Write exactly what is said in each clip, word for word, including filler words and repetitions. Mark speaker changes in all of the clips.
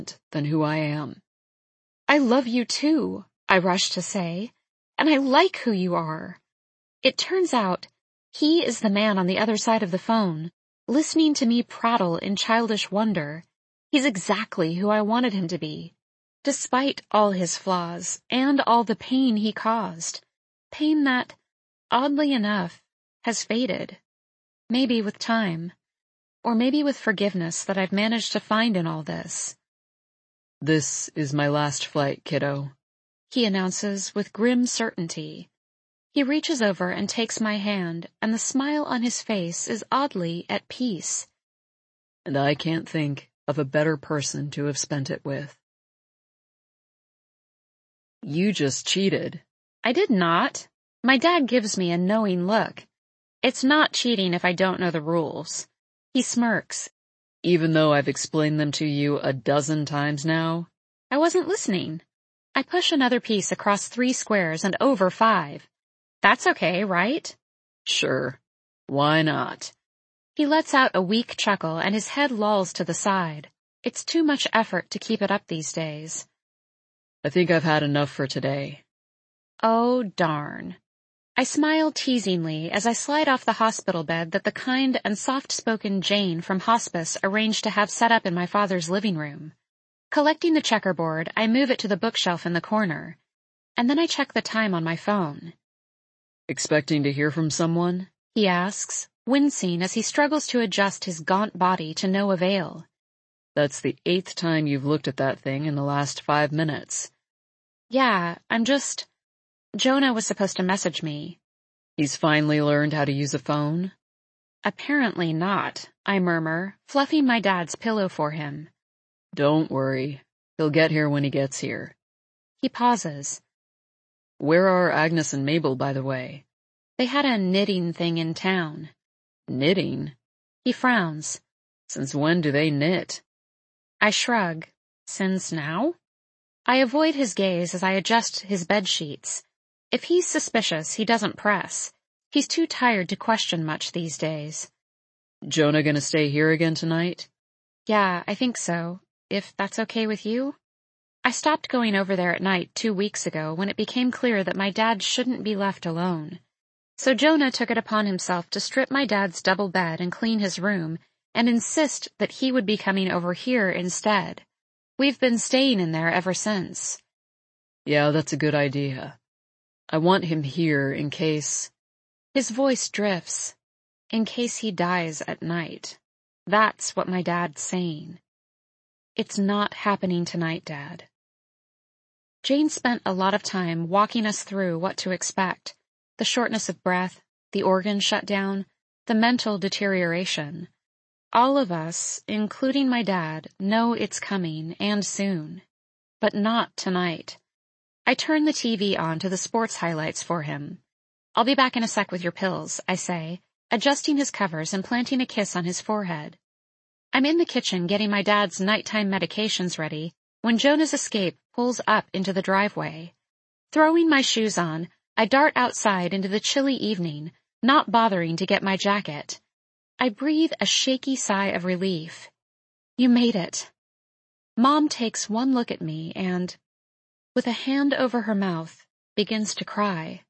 Speaker 1: than who I am.
Speaker 2: I love you too, I rush to say, and I like who you are. It turns out he is the man on the other side of the phone, listening to me prattle in childish wonder. He's exactly who I wanted him to be, despite all his flaws and all the pain he caused. Pain that, oddly enough, has faded. Maybe with time, or maybe with forgiveness that I've managed to find in all this.
Speaker 1: This is my last flight, kiddo,
Speaker 2: he announces with grim certainty. He reaches over and takes my hand, and the smile on his face is oddly at peace.
Speaker 1: And I can't think of a better person to have spent it with. You just cheated.
Speaker 2: I did not. My dad gives me a knowing look. It's not cheating if I don't know the rules. He smirks.
Speaker 1: Even though I've explained them to you a dozen times now?
Speaker 2: I wasn't listening. I push another piece across three squares and over five. That's okay, right?
Speaker 1: Sure. Why not?
Speaker 2: He lets out a weak chuckle and his head lolls to the side. It's too much effort to keep it up these days.
Speaker 1: I think I've had enough for today.
Speaker 2: Oh, darn. I smile teasingly as I slide off the hospital bed that the kind and soft-spoken Jane from hospice arranged to have set up in my father's living room. Collecting the checkerboard, I move it to the bookshelf in the corner, and then I check the time on my phone.
Speaker 1: Expecting to hear from someone?
Speaker 2: He asks, wincing as he struggles to adjust his gaunt body to no avail.
Speaker 1: That's the eighth time you've looked at that thing in the last five minutes.
Speaker 2: Yeah, I'm just... Jonah was supposed to message me.
Speaker 1: He's finally learned how to use a phone?
Speaker 2: Apparently not, I murmur, fluffing my dad's pillow for him.
Speaker 1: Don't worry. He'll get here when he gets here.
Speaker 2: He pauses.
Speaker 1: Where are Agnes and Mabel, by the way?
Speaker 2: They had a knitting thing in town.
Speaker 1: Knitting?
Speaker 2: He frowns.
Speaker 1: Since when do they knit?
Speaker 2: I shrug. Since now? I avoid his gaze as I adjust his bed sheets. If he's suspicious, he doesn't press. He's too tired to question much these days.
Speaker 1: Jonah gonna stay here again tonight?
Speaker 2: Yeah, I think so. If that's okay with you? I stopped going over there at night two weeks ago when it became clear that my dad shouldn't be left alone. So Jonah took it upon himself to strip my dad's double bed and clean his room and insist that he would be coming over here instead. We've been staying in there ever since.
Speaker 1: Yeah, that's a good idea. I want him here in case...
Speaker 2: His voice drifts. In case he dies at night. That's what my dad's saying. It's not happening tonight, Dad. Jane spent a lot of time walking us through what to expect. The shortness of breath, the organ shutdown, the mental deterioration. All of us, including my dad, know it's coming and soon. But not tonight. I turn the T V on to the sports highlights for him. I'll be back in a sec with your pills, I say, adjusting his covers and planting a kiss on his forehead. I'm in the kitchen getting my dad's nighttime medications ready when Jonah's escape pulls up into the driveway. Throwing my shoes on, I dart outside into the chilly evening, not bothering to get my jacket. I breathe a shaky sigh of relief. You made it. Mom takes one look at me and, with a hand over her mouth, begins to cry.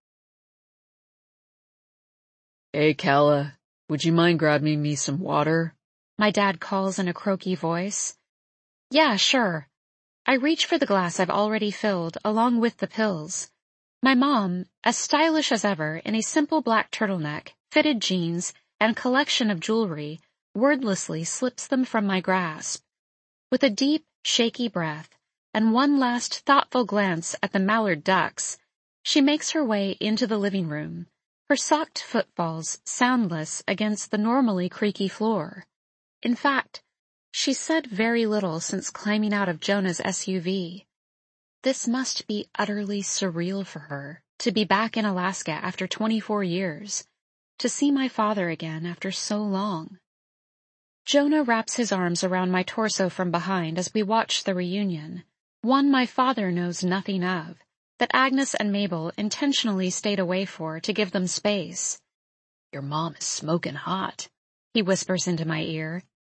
Speaker 1: Hey, Calla, would you mind grabbing me some water?
Speaker 2: My dad calls in a croaky voice. Yeah, sure. I reach for the glass I've already filled, along with the pills. My mom, as stylish as ever in a simple black turtleneck, fitted jeans, and collection of jewelry, wordlessly slips them from my grasp. With a deep, shaky breath, and one last thoughtful glance at the mallard ducks, she makes her way into the living room, her socked footfalls soundless against the normally creaky floor. In fact, she said very little since climbing out of Jonah's S U V. This must be utterly surreal for her, to be back in Alaska after twenty-four years, to see my father again after so long. Jonah wraps his arms around my torso from behind as we watch the reunion, one my father knows nothing of, that Agnes and Mabel intentionally stayed away for to give them space.
Speaker 1: Your mom is smoking hot,
Speaker 2: he whispers into my ear.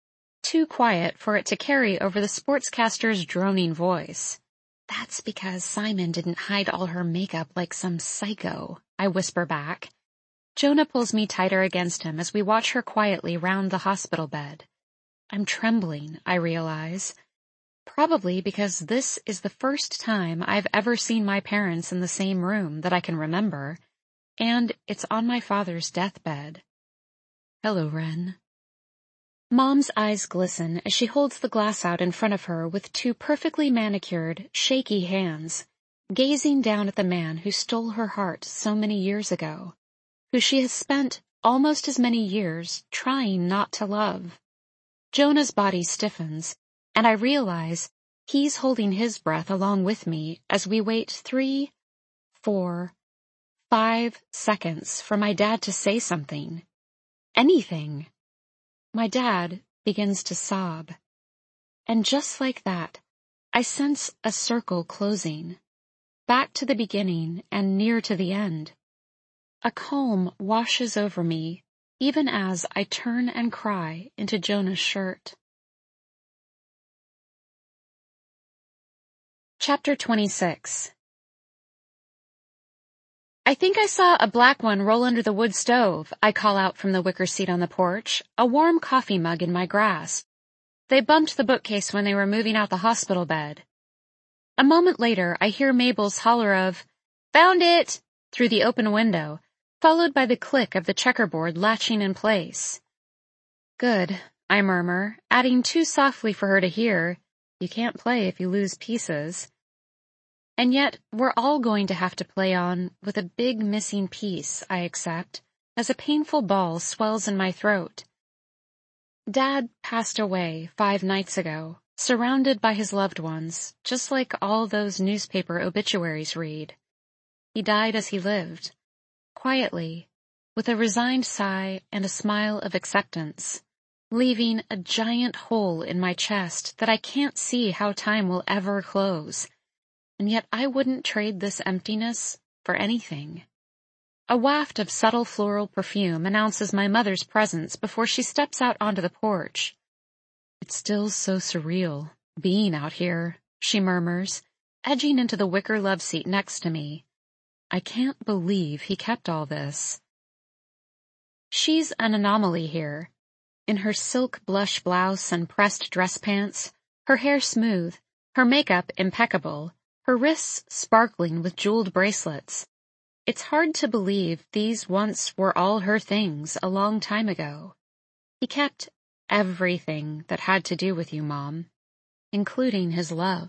Speaker 2: too quiet for it to carry over the sportscaster's droning voice. "That's because Simon didn't hide all her makeup like some psycho," I whisper back. Jonah pulls me tighter against him as we watch her quietly round the hospital bed. I'm trembling, I realize. Probably because this is the first time I've ever seen my parents in the same room that I can remember, and it's on my father's deathbed. "Hello, Ren." Mom's eyes glisten as she holds the glass out in front of her with two perfectly manicured, shaky hands, gazing down at the man who stole her heart so many years ago, who she has spent almost as many years trying not to love. Jonah's body stiffens, and I realize he's holding his breath along with me as we wait three, four, five seconds for my dad to say something. Anything. My dad begins to sob. And just like that, I sense a circle closing, back to the beginning and near to the end. A calm washes over me, even as I turn and cry into Jonah's shirt. Chapter twenty-six. "I think I saw a black one roll under the wood stove," I call out from the wicker seat on the porch, a warm coffee mug in my grasp. They bumped the bookcase when they were moving out the hospital bed. A moment later, I hear Mabel's holler of, "Found it!" through the open window, followed by the click of the checkerboard latching in place. "Good," I murmur, adding too softly for her to hear, "You can't play if you lose pieces." And yet, we're all going to have to play on with a big missing piece, I accept, as a painful ball swells in my throat. Dad passed away five nights ago, surrounded by his loved ones, just like all those newspaper obituaries read. He died as he lived, quietly, with a resigned sigh and a smile of acceptance, leaving a giant hole in my chest that I can't see how time will ever close. And yet I wouldn't trade this emptiness for anything. A waft of subtle floral perfume announces my mother's presence before she steps out onto the porch. "It's still so surreal, being out here," she murmurs, edging into the wicker love seat next to me. "I can't believe he kept all this." She's an anomaly here. In her silk blush blouse and pressed dress pants, her hair smooth, her makeup impeccable, her wrists sparkling with jeweled bracelets. It's hard to believe these once were all her things a long time ago. He kept everything that had to do with you, Mom, including his love.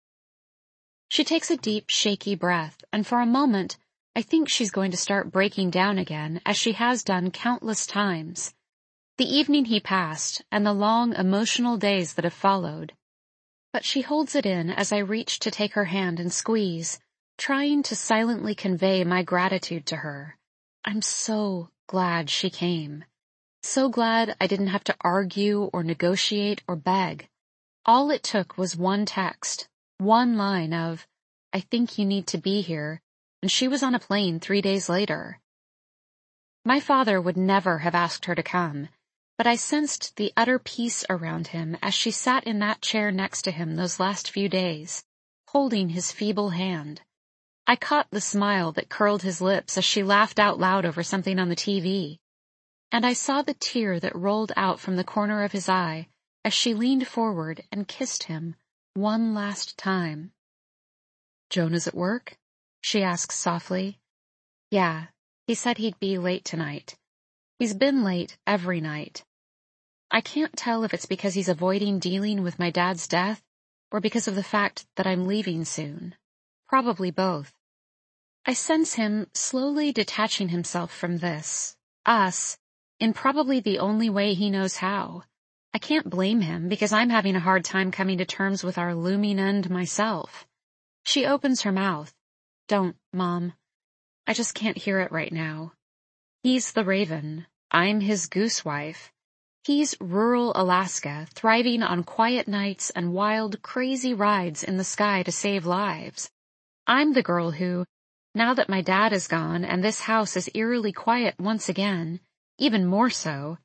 Speaker 2: She takes a deep, shaky breath, and for a moment, I think she's going to start breaking down again, as she has done countless times. The evening he passed, and the long, emotional days that have followed. But she holds it in as I reach to take her hand and squeeze, trying to silently convey my gratitude to her. I'm so glad she came. So glad I didn't have to argue or negotiate or beg. All it took was one text, one line of, "I think you need to be here," and she was on a plane three days later. My father would never have asked her to come, but I sensed the utter peace around him as she sat in that chair next to him those last few days, holding his feeble hand. I caught the smile that curled his lips as she laughed out loud over something on the T V, and I saw the tear that rolled out from the corner of his eye as she leaned forward and kissed him one last time. "Jonah's at work?" she asks softly. "Yeah, he said he'd be late tonight. He's been late every night. I can't tell if it's because he's avoiding dealing with my dad's death or because of the fact that I'm leaving soon. Probably both. I sense him slowly detaching himself from this, us, in probably the only way he knows how. I can't blame him because I'm having a hard time coming to terms with our looming end myself." She opens her mouth. "Don't, Mom. I just can't hear it right now. He's the raven. I'm his goosewife. He's rural Alaska, thriving on quiet nights and wild, crazy rides in the sky to save lives. I'm the girl who, now that my dad is gone and this house is eerily quiet once again, even more so,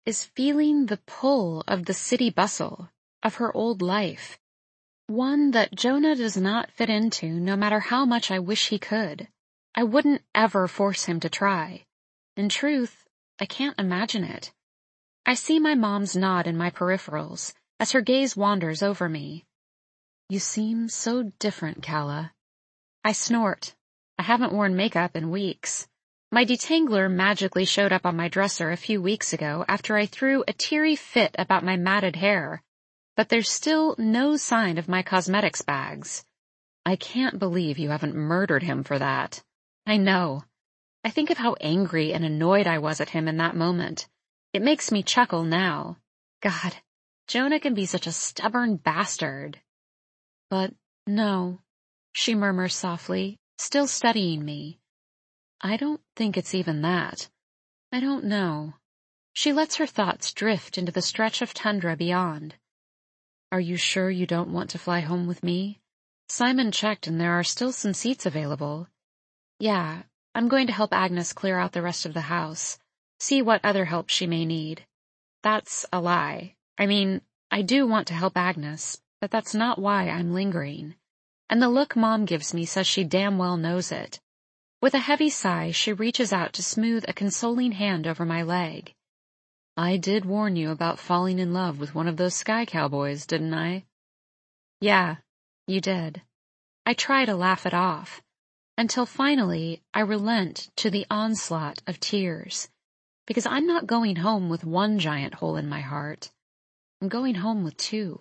Speaker 2: is feeling the pull of the city bustle, of her old life. One that Jonah does not fit into no matter how much I wish he could. I wouldn't ever force him to try. In truth, I can't imagine it. I see my mom's nod in my peripherals as her gaze wanders over me.
Speaker 1: You seem so different, Calla.
Speaker 2: I snort. I haven't worn makeup in weeks. My detangler magically showed up on my dresser a few weeks ago after I threw a teary fit about my matted hair, but there's still no sign of my cosmetics bags.
Speaker 1: I can't believe you haven't murdered him for that.
Speaker 2: I know. I think of how angry and annoyed I was at him in that moment. It makes me chuckle now. God, Jonah can be such a stubborn bastard.
Speaker 1: But no,
Speaker 2: she murmurs softly, still studying me.
Speaker 1: I don't think it's even that. I don't know.
Speaker 2: She lets her thoughts drift into the stretch of tundra beyond.
Speaker 1: Are you sure you don't want to fly home with me? Simon checked and there are still some seats available.
Speaker 2: Yeah, I'm going to help Agnes clear out the rest of the house, see what other help she may need. That's a lie. I mean, I do want to help Agnes, but that's not why I'm lingering. And the look Mom gives me says she damn well knows it. With a heavy sigh, she reaches out to smooth a consoling hand over my leg.
Speaker 1: I did warn you about falling in love with one of those sky cowboys, didn't I?
Speaker 2: Yeah, you did. I try to laugh it off, until finally I relent to the onslaught of tears, because I'm not going home with one giant hole in my heart. I'm going home with two.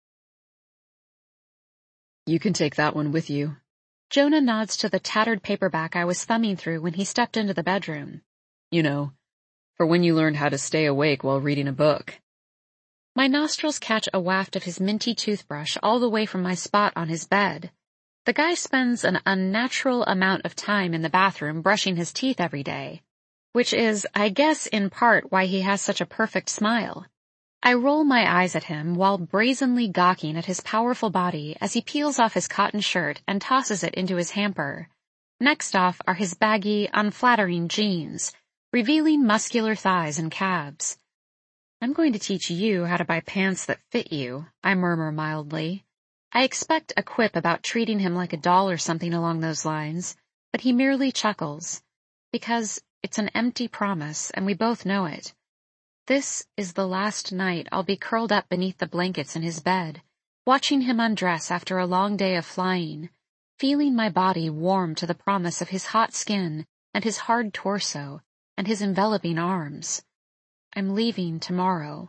Speaker 1: You can take that one with you.
Speaker 2: Jonah nods to the tattered paperback I was thumbing through when he stepped into the bedroom.
Speaker 1: You know, for when you learned how to stay awake while reading a book.
Speaker 2: My nostrils catch a waft of his minty toothbrush all the way from my spot on his bed. The guy spends an unnatural amount of time in the bathroom brushing his teeth every day, which is, I guess, in part why he has such a perfect smile. I roll my eyes at him while brazenly gawking at his powerful body as he peels off his cotton shirt and tosses it into his hamper. Next off are his baggy, unflattering jeans, revealing muscular thighs and calves. I'm going to teach you how to buy pants that fit you, I murmur mildly. I expect a quip about treating him like a doll or something along those lines, but he merely chuckles, because it's an empty promise and we both know it. This is the last night I'll be curled up beneath the blankets in his bed, watching him undress after a long day of flying, feeling my body warm to the promise of his hot skin and his hard torso and his enveloping arms. I'm leaving tomorrow,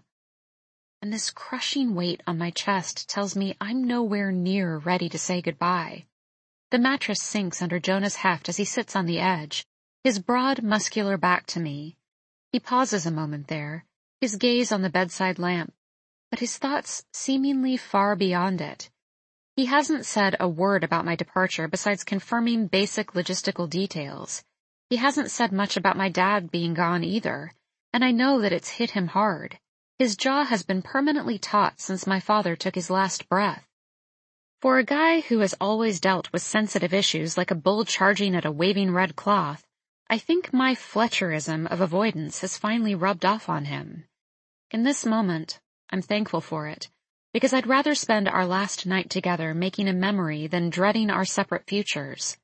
Speaker 2: and this crushing weight on my chest tells me I'm nowhere near ready to say goodbye. The mattress sinks under Jonah's heft as he sits on the edge, his broad, muscular back to me. He pauses a moment there, his gaze on the bedside lamp, but his thoughts seemingly far beyond it. He hasn't said a word about my departure besides confirming basic logistical details. He hasn't said much about my dad being gone either, and I know that it's hit him hard. His jaw has been permanently taut since my father took his last breath. For a guy who has always dealt with sensitive issues like a bull charging at a waving red cloth, I think my Fletcherism of avoidance has finally rubbed off on him. In this moment, I'm thankful for it, because I'd rather spend our last night together making a memory than dreading our separate futures.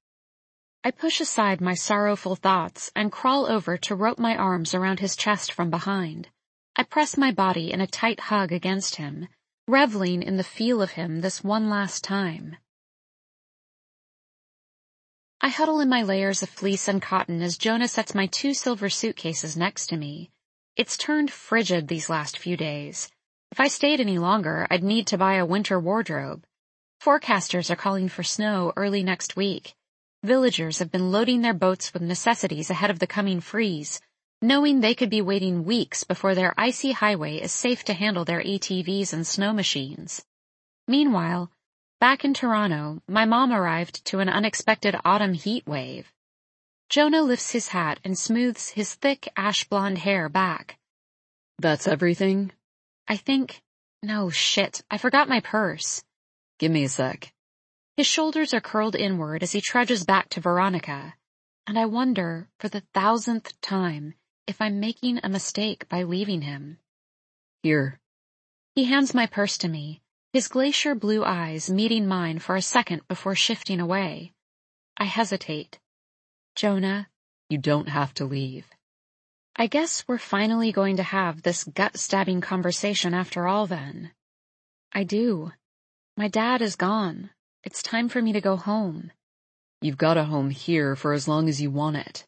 Speaker 2: I push aside my sorrowful thoughts and crawl over to rope my arms around his chest from behind. I press my body in a tight hug against him, reveling in the feel of him this one last time. I huddle in my layers of fleece and cotton as Jonah sets my two silver suitcases next to me. It's turned frigid these last few days. If I stayed any longer, I'd need to buy a winter wardrobe. Forecasters are calling for snow early next week. Villagers have been loading their boats with necessities ahead of the coming freeze, knowing they could be waiting weeks before their icy highway is safe to handle their A T Vs and snow machines. Meanwhile, back in Toronto, my mom arrived to an unexpected autumn heat wave. Jonah lifts his hat and smooths his thick ash-blonde hair back.
Speaker 1: That's everything?
Speaker 2: I think... No, shit, I forgot my purse.
Speaker 1: Give me a sec.
Speaker 2: His shoulders are curled inward as he trudges back to Veronica, and I wonder, for the thousandth time, if I'm making a mistake by leaving him.
Speaker 3: Here.
Speaker 2: He hands my purse to me, his glacier blue eyes meeting mine for a second before shifting away. I hesitate. Jonah.
Speaker 3: You don't have to leave.
Speaker 2: I guess we're finally going to have this gut-stabbing conversation after all then. I do. My dad is gone. It's time for me to go home.
Speaker 3: You've got a home here for as long as you want it.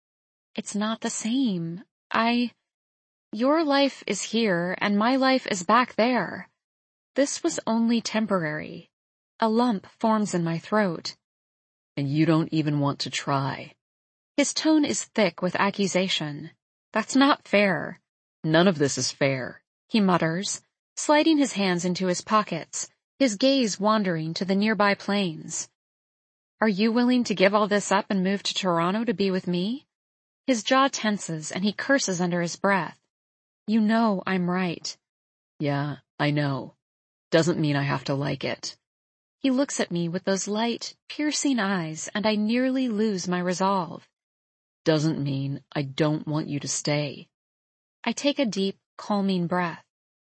Speaker 2: It's not the same. I... Your life is here, and my life is back there. This was only temporary. A lump forms in my throat.
Speaker 3: And you don't even want to try.
Speaker 2: His tone is thick with accusation. That's not fair.
Speaker 3: None of this is fair,
Speaker 2: he mutters, sliding his hands into his pockets, his gaze wandering to the nearby plains. Are you willing to give all this up and move to Toronto to be with me? His jaw tenses and he curses under his breath. You know I'm right.
Speaker 3: Yeah, I know. Doesn't mean I have to like it.
Speaker 2: He looks at me with those light, piercing eyes, and I nearly lose my resolve.
Speaker 3: Doesn't mean I don't want you to stay.
Speaker 2: I take a deep, calming breath.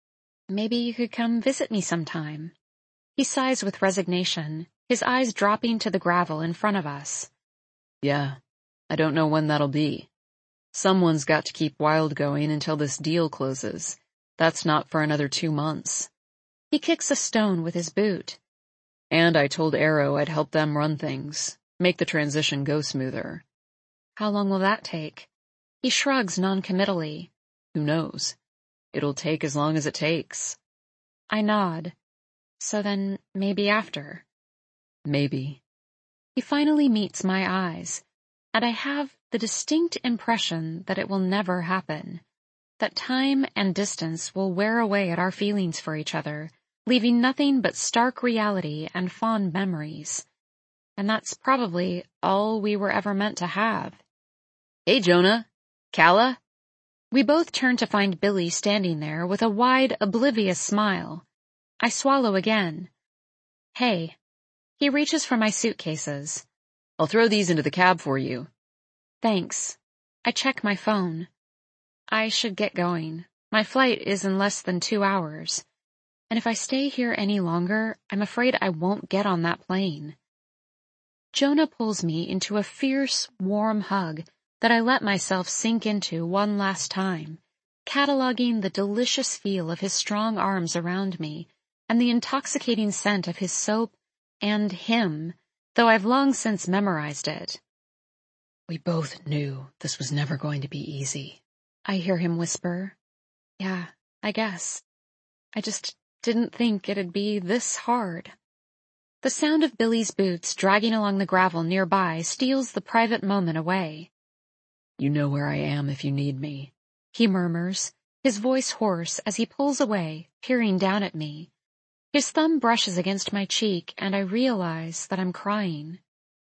Speaker 2: Maybe you could come visit me sometime. He sighs with resignation, his eyes dropping to the gravel in front of us.
Speaker 3: Yeah, I don't know when that'll be. Someone's got to keep Wild going until this deal closes. That's not for another two months.
Speaker 2: He kicks a stone with his boot.
Speaker 3: And I told Arrow I'd help them run things, make the transition go smoother.
Speaker 2: How long will that take? He shrugs noncommittally.
Speaker 3: Who knows? It'll take as long as it takes.
Speaker 2: I nod. So then, maybe after.
Speaker 3: Maybe.
Speaker 2: He finally meets my eyes, and I have the distinct impression that it will never happen, that time and distance will wear away at our feelings for each other, leaving nothing but stark reality and fond memories. And that's probably all we were ever meant to have.
Speaker 3: Hey, Jonah. Calla?
Speaker 2: We both turn to find Billy standing there with a wide, oblivious smile. I swallow again. Hey. He reaches for my suitcases.
Speaker 3: I'll throw these into the cab for you.
Speaker 2: Thanks. I check my phone. I should get going. My flight is in less than two hours. And if I stay here any longer, I'm afraid I won't get on that plane. Jonah pulls me into a fierce, warm hug that I let myself sink into one last time, cataloging the delicious feel of his strong arms around me and the intoxicating scent of his soap and him, though I've long since memorized it.
Speaker 3: We both knew this was never going to be easy,
Speaker 2: I hear him whisper. Yeah, I guess. I just didn't think it'd be this hard. The sound of Billy's boots dragging along the gravel nearby steals the private moment away.
Speaker 3: You know where I am if you need me,
Speaker 2: he murmurs, his voice hoarse as he pulls away, peering down at me. His thumb brushes against my cheek, and I realize that I'm crying.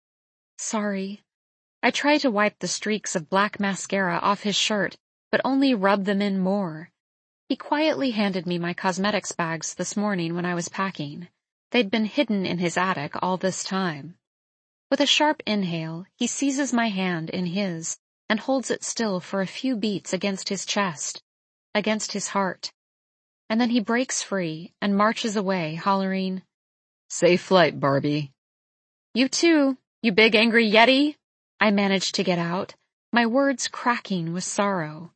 Speaker 2: Sorry. I try to wipe the streaks of black mascara off his shirt, but only rub them in more. He quietly handed me my cosmetics bags this morning when I was packing. They'd been hidden in his attic all this time. With a sharp inhale, he seizes my hand in his and holds it still for a few beats against his chest, against his heart. And then he breaks free and marches away, hollering,
Speaker 3: Safe flight, Barbie.
Speaker 2: You too, you big angry Yeti. I managed to get out, my words cracking with sorrow.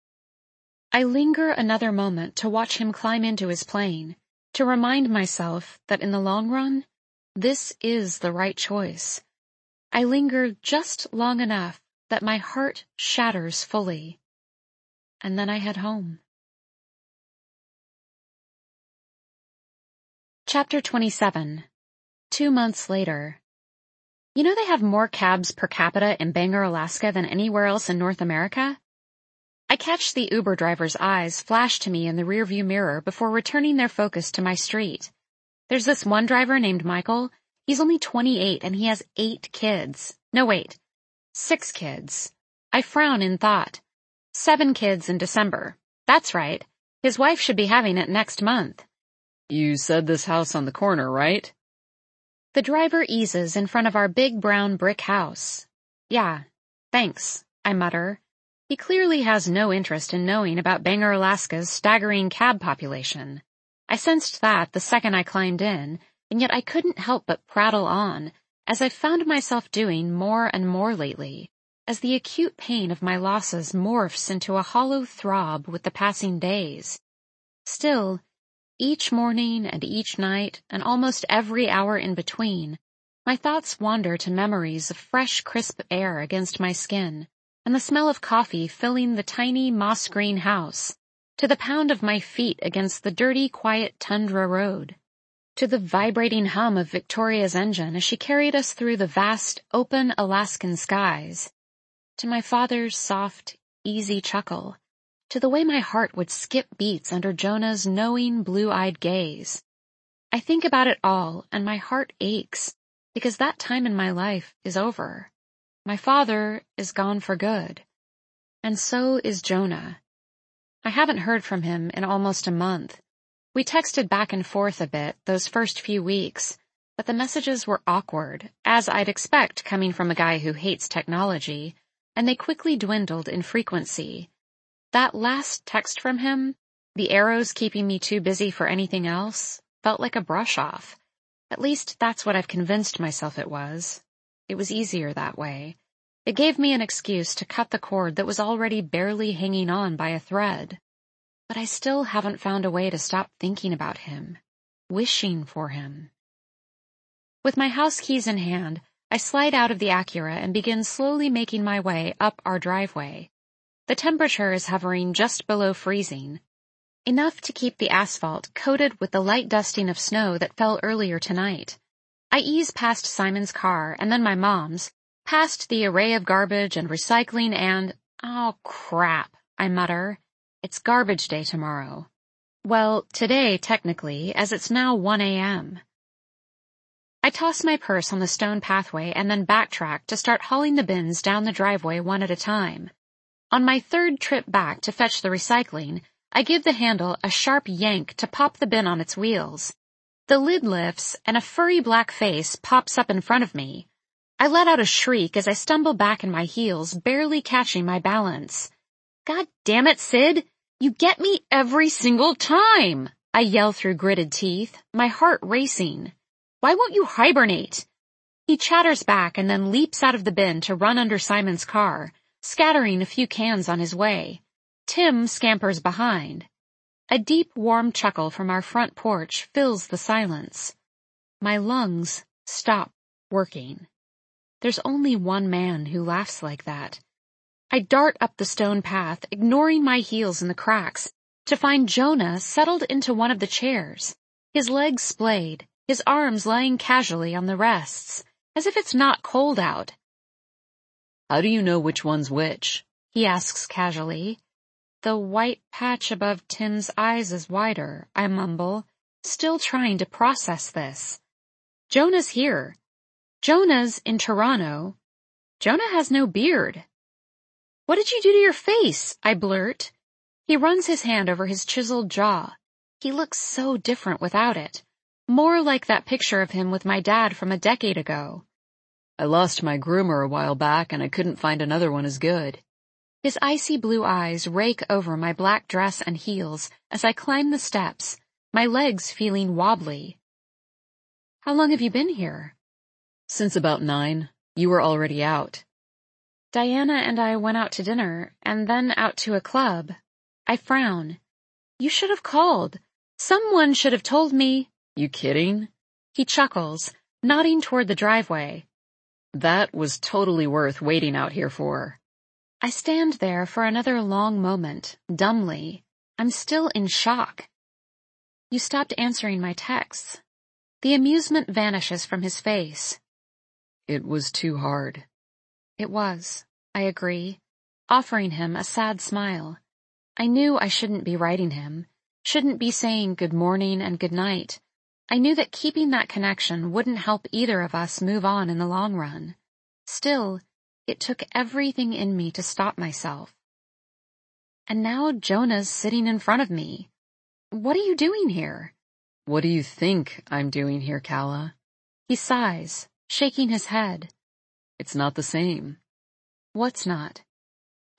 Speaker 2: I linger another moment to watch him climb into his plane, to remind myself that in the long run, this is the right choice. I linger just long enough that my heart shatters fully. And then I head home. Chapter twenty-seven. Two months later. You know they have more cabs per capita in Bangor, Alaska than anywhere else in North America? I catch the Uber driver's eyes flash to me in the rearview mirror before returning their focus to my street. There's this one driver named Michael. He's only twenty-eight and he has eight kids. No, wait. Six kids. I frown in thought. Seven kids in December. That's right. His wife should be having it next month.
Speaker 3: You said this house on the corner, right?
Speaker 2: The driver eases in front of our big brown brick house. Yeah, thanks, I mutter. He
Speaker 1: He clearly has no interest in knowing about Bangor, Alaska's staggering cab population. I sensed that the second I climbed in, and yet I couldn't help but prattle on, as I've found myself doing more and more lately, as the acute pain of my losses morphs into a hollow throb with the passing days. Still, each morning and each night, and almost every hour in between, my thoughts wander to memories of fresh, crisp air against my skin, and the smell of coffee filling the tiny moss-green house, to the pound of my feet against the dirty, quiet tundra road, to the vibrating hum of Victoria's engine as she carried us through the vast, open Alaskan skies, to my father's soft, easy chuckle, to the way my heart would skip beats under Jonah's knowing, blue-eyed gaze. I think about it all, and my heart aches, because that time in my life is over. My father is gone for good, and so is Jonah. I haven't heard from him in almost a month. We texted back and forth a bit those first few weeks, but the messages were awkward, as I'd expect coming from a guy who hates technology, and they quickly dwindled in frequency. That last text from him, the arrows keeping me too busy for anything else, felt like a brush-off. At least that's what I've convinced myself it was. It was easier that way. It gave me an excuse to cut the cord that was already barely hanging on by a thread. But I still haven't found a way to stop thinking about him, wishing for him. With my house keys in hand, I slide out of the Acura and begin slowly making my way up our driveway. The temperature is hovering just below freezing, enough to keep the asphalt coated with the light dusting of snow that fell earlier tonight. I ease past Simon's car and then my mom's, past the array of garbage and recycling and, oh crap, I mutter. It's garbage day tomorrow. Well, today technically, as it's now one a m I toss my purse on the stone pathway and then backtrack to start hauling the bins down the driveway one at a time. On my third trip back to fetch the recycling, I give the handle a sharp yank to pop the bin on its wheels. The lid lifts and a furry black face pops up in front of me. I let out a shriek as I stumble back in my heels, barely catching my balance. God damn it, Sid! You get me every single time! I yell through gritted teeth, my heart racing. Why won't you hibernate? He chatters back and then leaps out of the bin to run under Simon's car, scattering a few cans on his way. Tim scampers behind. A deep, warm chuckle from our front porch fills the silence. My lungs stop working. There's only one man who laughs like that. I dart up the stone path, ignoring my heels in the cracks, to find Jonah settled into one of the chairs, his legs splayed, his arms lying casually on the rests, as if it's not cold out.
Speaker 3: How do you know which one's which?
Speaker 1: He asks casually. The white patch above Tim's eyes is wider, I mumble, still trying to process this. Jonah's here. Jonah's in Toronto. Jonah has no beard. What did you do to your face? I blurt. He runs his hand over his chiseled jaw. He looks so different without it. More like that picture of him with my dad from a decade ago.
Speaker 3: I lost my groomer a while back and I couldn't find another one as good.
Speaker 1: His icy blue eyes rake over my black dress and heels as I climb the steps, my legs feeling wobbly. How long have you been here?
Speaker 3: Since about nine. You were already out.
Speaker 1: Diana and I went out to dinner, and then out to a club. I frown. You should have called. Someone should have told me.
Speaker 3: You kidding?
Speaker 1: He chuckles, nodding toward the driveway.
Speaker 3: That was totally worth waiting out here for.
Speaker 1: I stand there for another long moment, dumbly. I'm still in shock. You stopped answering my texts. The amusement vanishes from his face.
Speaker 3: It was too hard.
Speaker 1: It was, I agree, offering him a sad smile. I knew I shouldn't be writing him, shouldn't be saying good morning and good night. I knew that keeping that connection wouldn't help either of us move on in the long run. Still, it took everything in me to stop myself. And now Jonah's sitting in front of me. What are you doing here?
Speaker 3: What do you think I'm doing here, Calla?
Speaker 1: He sighs, shaking his head.
Speaker 3: It's not the same.
Speaker 1: What's not?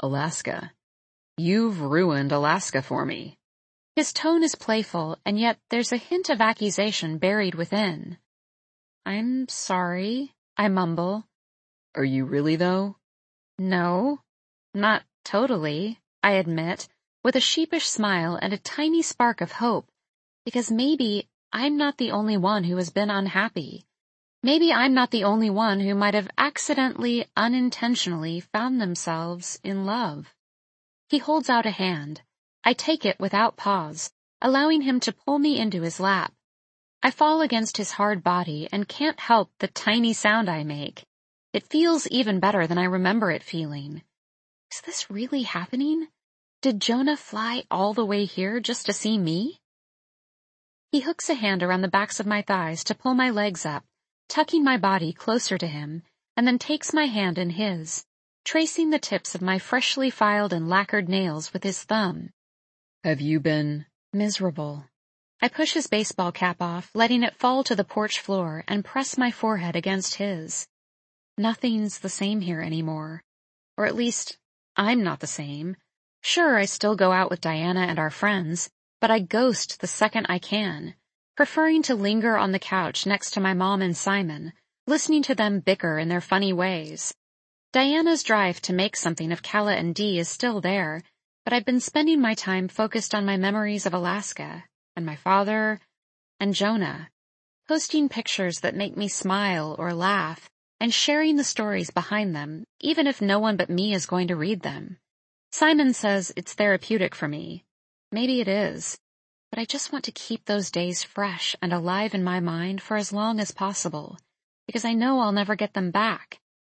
Speaker 3: Alaska. You've ruined Alaska for me.
Speaker 1: His tone is playful, and yet there's a hint of accusation buried within. I'm sorry, I mumble.
Speaker 3: Are you really, though?
Speaker 1: No, not totally, I admit, with a sheepish smile and a tiny spark of hope, because maybe I'm not the only one who has been unhappy. Maybe I'm not the only one who might have accidentally, unintentionally found themselves in love. He holds out a hand. I take it without pause, allowing him to pull me into his lap. I fall against his hard body and can't help the tiny sound I make. It feels even better than I remember it feeling. Is this really happening? Did Jonah fly all the way here just to see me? He hooks a hand around the backs of my thighs to pull my legs up, tucking my body closer to him, and then takes my hand in his, tracing the tips of my freshly filed and lacquered nails with his thumb.
Speaker 3: Have you been
Speaker 1: miserable? I push his baseball cap off, letting it fall to the porch floor, and press my forehead against his. Nothing's the same here anymore. Or at least, I'm not the same. Sure, I still go out with Diana and our friends, but I ghost the second I can, preferring to linger on the couch next to my mom and Simon, listening to them bicker in their funny ways. Diana's drive to make something of Calla and Dee is still there, but I've been spending my time focused on my memories of Alaska, and my father, and Jonah, posting pictures that make me smile or laugh, and sharing the stories behind them, even if no one but me is going to read them. Simon says it's therapeutic for me. Maybe it is, but I just want to keep those days fresh and alive in my mind for as long as possible, because I know I'll never get them back.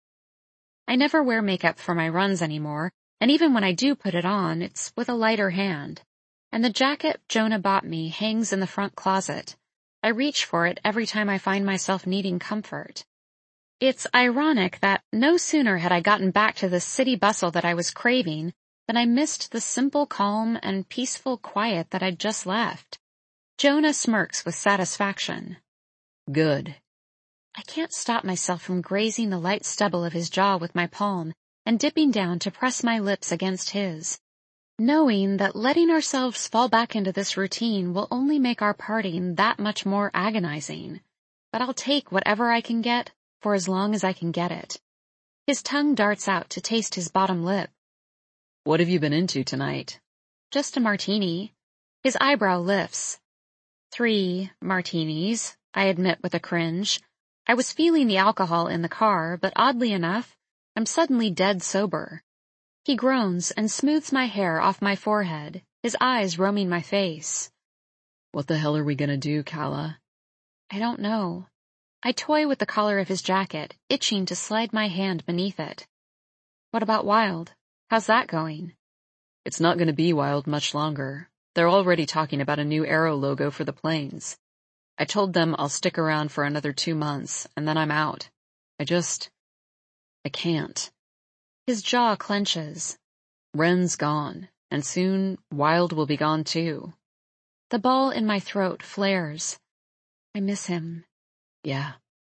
Speaker 1: I never wear makeup for my runs anymore, and even when I do put it on, it's with a lighter hand. And the jacket Jonah bought me hangs in the front closet. I reach for it every time I find myself needing comfort. It's ironic that no sooner had I gotten back to the city bustle that I was craving than I missed the simple calm and peaceful quiet that I'd just left. Jonah smirks with satisfaction.
Speaker 3: Good.
Speaker 1: I can't stop myself from grazing the light stubble of his jaw with my palm and dipping down to press my lips against his, knowing that letting ourselves fall back into this routine will only make our parting that much more agonizing. But I'll take whatever I can get for as long as I can get it. His tongue darts out to taste his bottom lip.
Speaker 3: What have you been into tonight?
Speaker 1: Just a martini. His eyebrow lifts. Three martinis, I admit with a cringe. I was feeling the alcohol in the car, but oddly enough, I'm suddenly dead sober. He groans and smooths my hair off my forehead, his eyes roaming my face.
Speaker 3: What the hell are we gonna do, Calla?
Speaker 1: I don't know. I toy with the collar of his jacket, itching to slide my hand beneath it. What about Wild? How's that going?
Speaker 3: It's not gonna be Wild much longer. They're already talking about a new Aero logo for the planes. I told them I'll stick around for another two months, and then I'm out. I just... I can't.
Speaker 1: His jaw clenches.
Speaker 3: Wren's gone, and soon Wild will be gone too.
Speaker 1: The ball in my throat flares. I miss him.
Speaker 3: Yeah,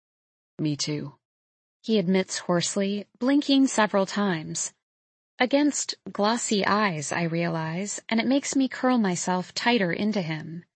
Speaker 3: me too.
Speaker 1: He admits hoarsely, blinking several times. Against glossy eyes, I realize, and it makes me curl myself tighter into him.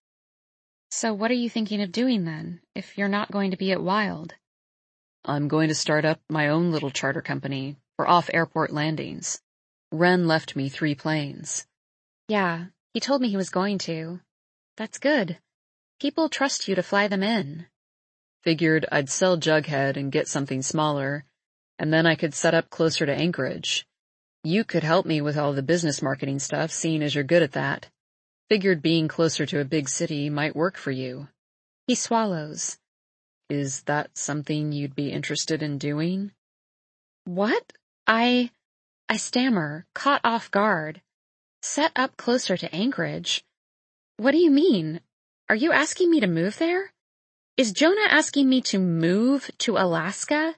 Speaker 1: So what are you thinking of doing then, if you're not going to be at Wild?
Speaker 3: I'm going to start up my own little charter company for off-airport landings. Wren left me three planes.
Speaker 1: Yeah, he told me he was going to. That's good. People trust you to fly them in.
Speaker 3: Figured I'd sell Jughead and get something smaller, and then I could set up closer to Anchorage. You could help me with all the business marketing stuff, seeing as you're good at that. Figured being closer to a big city might work for you.
Speaker 1: He swallows.
Speaker 3: Is that something you'd be interested in doing?
Speaker 1: What? I... I stammer, caught off guard. Set up closer to Anchorage? What do you mean? Are you asking me to move there? Is Jonah asking me to move to Alaska?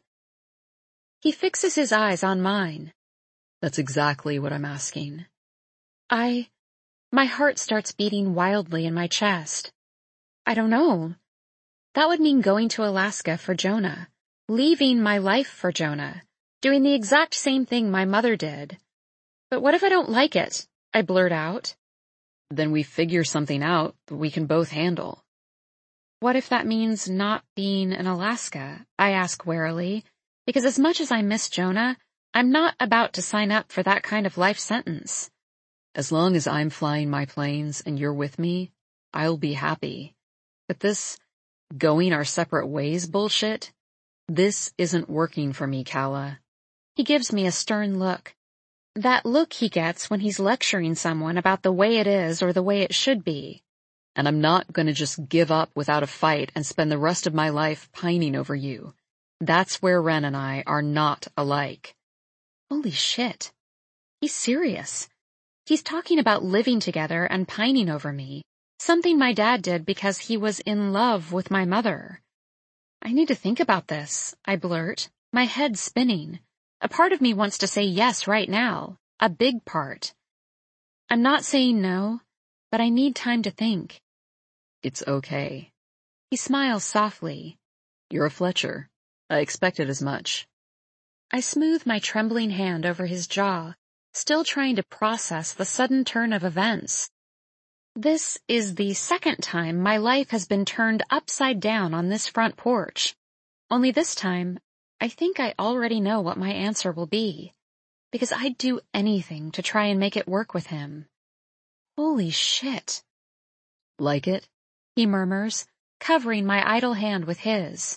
Speaker 1: He fixes his eyes on mine.
Speaker 3: That's exactly what I'm asking.
Speaker 1: I... My heart starts beating wildly in my chest. I don't know. That would mean going to Alaska for Jonah, leaving my life for Jonah, doing the exact same thing my mother did.
Speaker 2: But what if I don't like it? I blurt out.
Speaker 3: Then we figure something out that we can both handle.
Speaker 2: What if that means not being in Alaska? I ask warily, because as much as I miss Jonah, I'm not about to sign up for that kind of life sentence.
Speaker 3: As long as I'm flying my planes and you're with me, I'll be happy. But this going our separate ways bullshit, this isn't working for me, Calla.
Speaker 2: He gives me a stern look. That look he gets when he's lecturing someone about the way it is or the way it should be.
Speaker 3: And I'm not gonna just give up without a fight and spend the rest of my life pining over you. That's where Ren and I are not alike.
Speaker 2: Holy shit. He's serious. He's talking about living together and pining over me, something my dad did because he was in love with my mother. I need to think about this, I blurt, my head spinning. A part of me wants to say yes right now, a big part. I'm not saying no, but I need time to think.
Speaker 3: It's okay.
Speaker 2: He smiles softly.
Speaker 3: You're a Fletcher. I expected as much.
Speaker 2: I smooth my trembling hand over his jaw, still trying to process the sudden turn of events. This is the second time my life has been turned upside down on this front porch. Only this time, I think I already know what my answer will be, because I'd do anything to try and make it work with him. Holy shit.
Speaker 3: Like it?
Speaker 2: He murmurs, covering my idle hand with his.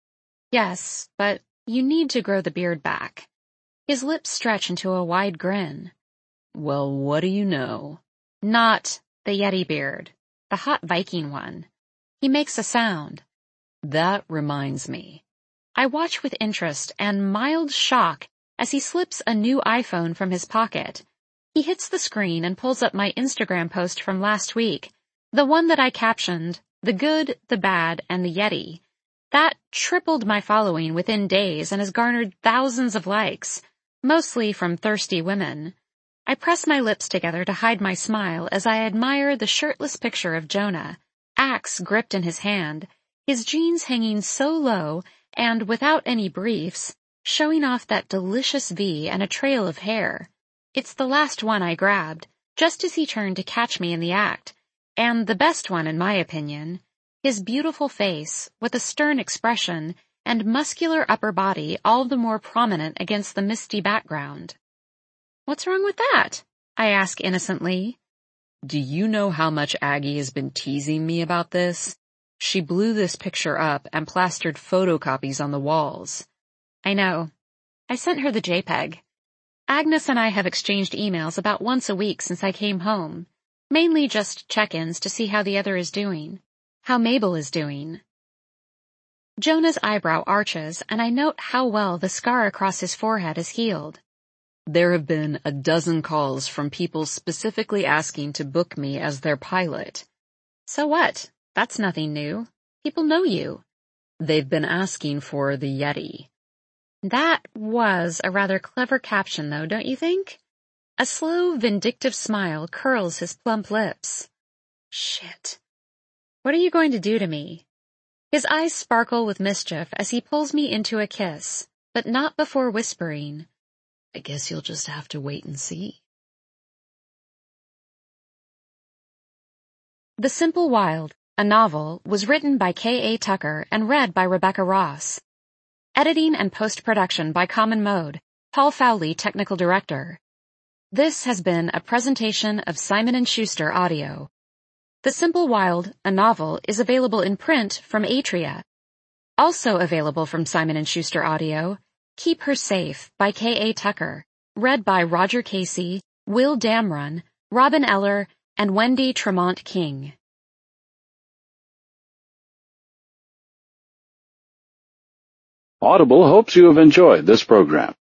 Speaker 2: Yes, but you need to grow the beard back. His lips stretch into a wide grin.
Speaker 3: Well, what do you know?
Speaker 2: Not the Yeti beard, the hot Viking one. He makes a sound.
Speaker 3: That reminds me.
Speaker 2: I watch with interest and mild shock as he slips a new iPhone from his pocket. He hits the screen and pulls up my Instagram post from last week, the one that I captioned, "The Good, the Bad, and the Yeti." That tripled my following within days and has garnered thousands of likes, mostly from thirsty women. I press my lips together to hide my smile as I admire the shirtless picture of Jonah, axe gripped in his hand, his jeans hanging so low and without any briefs, showing off that delicious V and a trail of hair. It's the last one I grabbed, just as he turned to catch me in the act, and the best one in my opinion. His beautiful face, with a stern expression, and muscular upper body all the more prominent against the misty background. What's wrong with that? I ask innocently.
Speaker 3: Do you know how much Aggie has been teasing me about this? She blew this picture up and plastered photocopies on the walls.
Speaker 2: I know. I sent her the JPEG. Agnes and I have exchanged emails about once a week since I came home, mainly just check-ins to see how the other is doing. How Mabel is doing. Jonah's eyebrow arches, and I note how well the scar across his forehead is healed.
Speaker 3: There have been a dozen calls from people specifically asking to book me as their pilot.
Speaker 2: So what? That's nothing new. People know you.
Speaker 3: They've been asking for the Yeti.
Speaker 2: That was a rather clever caption, though, don't you think? A slow, vindictive smile curls his plump lips. Shit. What are you going to do to me? His eyes sparkle with mischief as he pulls me into a kiss, but not before whispering,
Speaker 3: I guess you'll just have to wait and see.
Speaker 2: The Simple Wild, a novel, was written by K A Tucker and read by Rebecca Ross. Editing and post-production by Common Mode, Paul Fowley, technical director. This has been a presentation of Simon and Schuster Audio. The Simple Wild, a novel, is available in print from Atria. Also available from Simon and Schuster Audio, Keep Her Safe by K A Tucker, read by Roger Casey, Will Damrun, Robin Eller, and Wendy Tremont King.
Speaker 4: Audible hopes you have enjoyed this program.